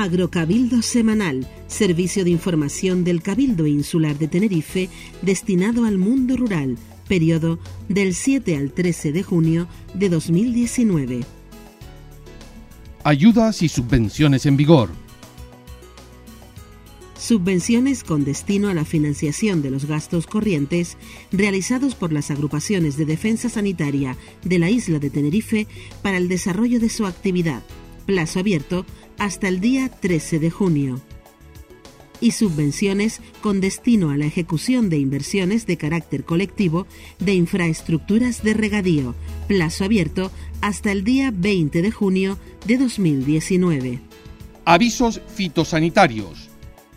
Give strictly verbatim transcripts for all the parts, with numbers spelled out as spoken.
Agrocabildo Semanal, servicio de información del Cabildo Insular de Tenerife destinado al mundo rural, periodo del siete al trece de junio de dos mil diecinueve. Ayudas y subvenciones en vigor. Subvenciones con destino a la financiación de los gastos corrientes realizados por las agrupaciones de defensa sanitaria de la isla de Tenerife para el desarrollo de su actividad. Plazo abierto hasta el día trece de junio. Y subvenciones con destino a la ejecución de inversiones de carácter colectivo de infraestructuras de regadío. Plazo abierto hasta el día veinte de junio de dos mil diecinueve. Avisos fitosanitarios.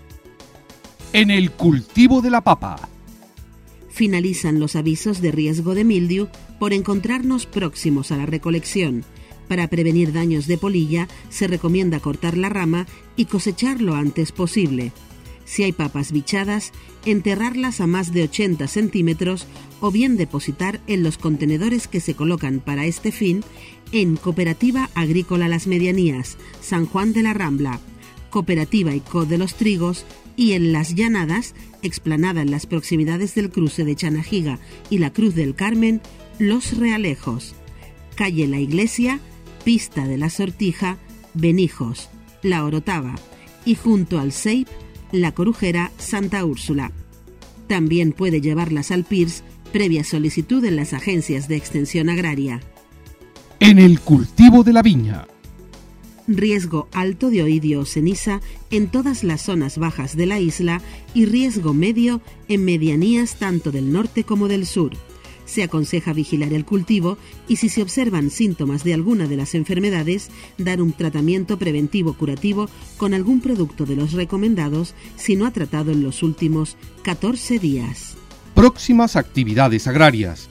En el cultivo de la papa. Finalizan los avisos de riesgo de mildiu por encontrarnos próximos a la recolección. Para prevenir daños de polilla, se recomienda cortar la rama y cosechar lo antes posible. Si hay papas bichadas, enterrarlas a más de ochenta centímetros o bien depositar en los contenedores que se colocan para este fin en Cooperativa Agrícola Las Medianías, San Juan de la Rambla, Cooperativa I C O de los Trigos y en Las Llanadas, explanada en las proximidades del cruce de Chanajiga y la Cruz del Carmen, Los Realejos, calle La Iglesia, Pista de la Sortija, Benijos, La Orotava y junto al S E I P, La Corujera, Santa Úrsula. También puede llevarlas al P I R S previa solicitud en las agencias de extensión agraria. En el cultivo de la viña. Riesgo alto de oidio o ceniza en todas las zonas bajas de la isla y riesgo medio en medianías tanto del norte como del sur. Se aconseja vigilar el cultivo y si se observan síntomas de alguna de las enfermedades, dar un tratamiento preventivo curativo con algún producto de los recomendados si no ha tratado en los últimos catorce días. Próximas actividades agrarias.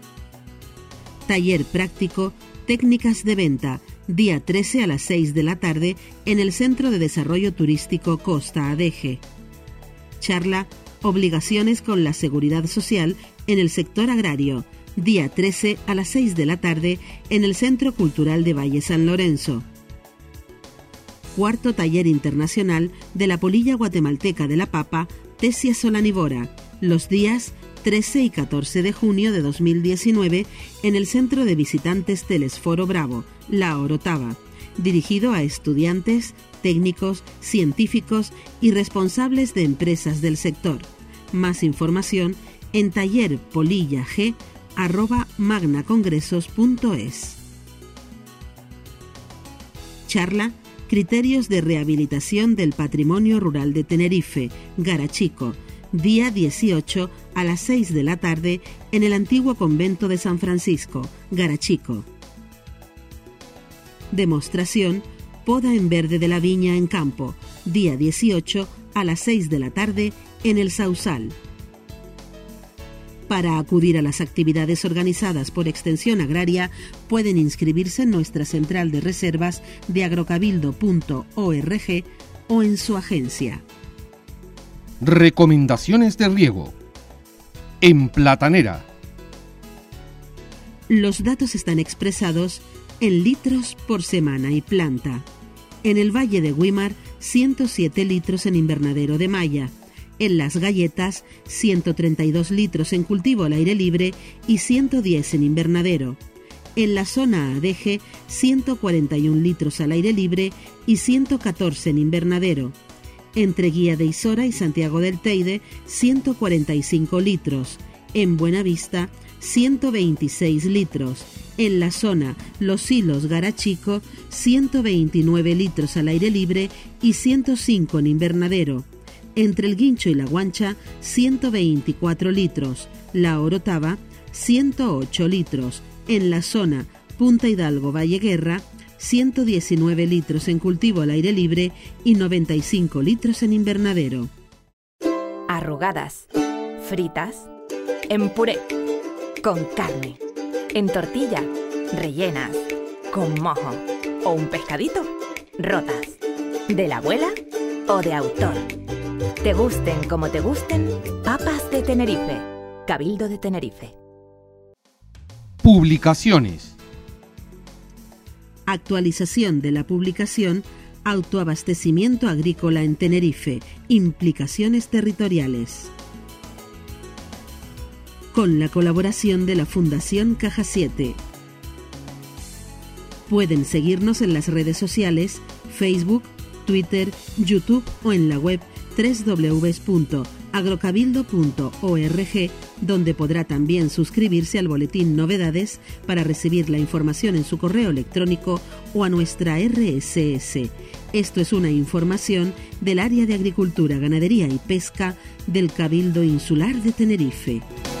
Taller práctico, técnicas de venta, día trece a las seis de la tarde en el Centro de Desarrollo Turístico Costa Adeje. Charla, obligaciones con la seguridad social en el sector agrario, día trece a las seis de la tarde en el Centro Cultural de Valle San Lorenzo. Cuarto taller internacional de la polilla guatemalteca de la papa, Tesia solanivora, los días trece y catorce de junio de dos mil diecinueve en el Centro de Visitantes Telesforo Bravo, La Orotava, dirigido a estudiantes, técnicos, científicos y responsables de empresas del sector. Más información en tallerpolillag arroba magnacongresos punto es. Charla, criterios de rehabilitación del patrimonio rural de Tenerife, Garachico, día dieciocho a las seis de la tarde en el antiguo convento de San Francisco, Garachico. Demostración, poda en verde de la viña en campo, día dieciocho a las seis de la tarde en el Sausal. Para acudir a las actividades organizadas por Extensión Agraria, pueden inscribirse en nuestra central de reservas de agrocabildo punto org o en su agencia. Recomendaciones de riego. En Platanera. Los datos están expresados en litros por semana y planta. En el Valle de Güímar, ciento siete litros en invernadero de malla. En Las Galletas, ciento treinta y dos litros en cultivo al aire libre y ciento diez en invernadero. En la zona Adeje, ciento cuarenta y un litros al aire libre y ciento catorce en invernadero. Entre Guía de Isora y Santiago del Teide, ciento cuarenta y cinco litros. En Buenavista, ciento veintiséis litros. En la zona Los Hilos Garachico, ciento veintinueve litros al aire libre y ciento cinco en invernadero. Entre el Guincho y la Guancha, ciento veinticuatro litros. La Orotava, ciento ocho litros. En la zona Punta Hidalgo Valle Guerra, ciento diecinueve litros en cultivo al aire libre y noventa y cinco litros en invernadero. Arrugadas, fritas, en puré, con carne, en tortilla, rellenas, con mojo o un pescadito, rotas, de la abuela o de autor. Te gusten como te gusten, papas de Tenerife, Cabildo de Tenerife. Publicaciones. Actualización de la publicación Autoabastecimiento agrícola en Tenerife. Implicaciones territoriales. Con la colaboración de la Fundación Caja siete. Pueden seguirnos en las redes sociales, Facebook, Twitter, YouTube o en la web doble u doble u doble u punto agrocabildo punto org, donde podrá también suscribirse al boletín Novedades para recibir la información en su correo electrónico o a nuestra R S S. Esto es una información del Área de Agricultura, Ganadería y Pesca del Cabildo Insular de Tenerife.